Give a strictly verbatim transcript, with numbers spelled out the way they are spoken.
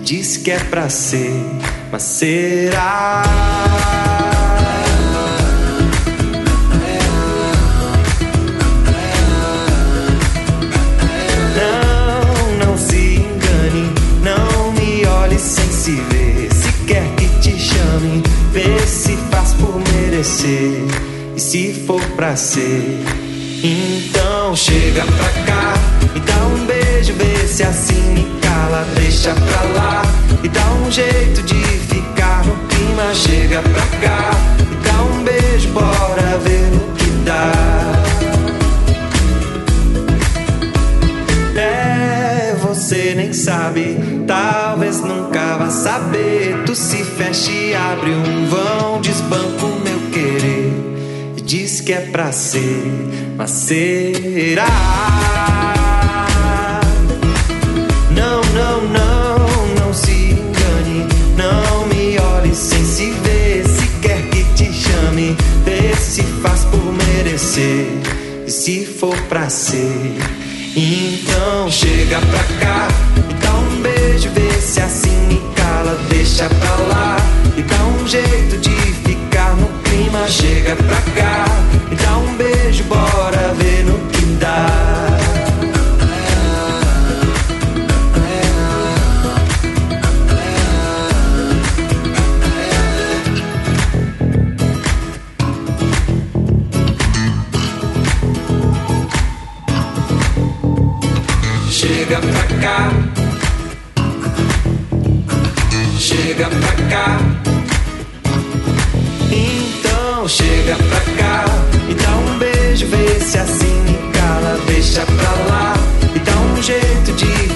Diz que é pra ser, mas será? Não, não se engane, não me olhe sem se ver. Se quer que te chame, vê se faz por merecer. E se for pra ser, então chega pra cá, me dá um beijo, vê se assim me cala. Deixa pra lá e dá um jeito de ficar no clima. Chega pra cá, me dá um beijo, bora ver o que dá. É, você nem sabe, talvez nunca vá saber. Tu se fecha e abre um vão, desbanca o meu querer. E diz que é pra ser, mas será? Não, não, não, não se engane, não me olhe sem se ver. Se quer que te chame, vê se faz por merecer. E se for pra ser, então chega pra cá, me dá um beijo, vê se assim me cala. Deixa pra lá e dá um jeito de ficar no clima. Chega pra cá, me dá um beijo, bora ver no que dá. Chega pra cá, chega pra cá. Então chega pra cá, me dá um beijo, vê se assim me cala. Deixa pra lá e dá um jeito de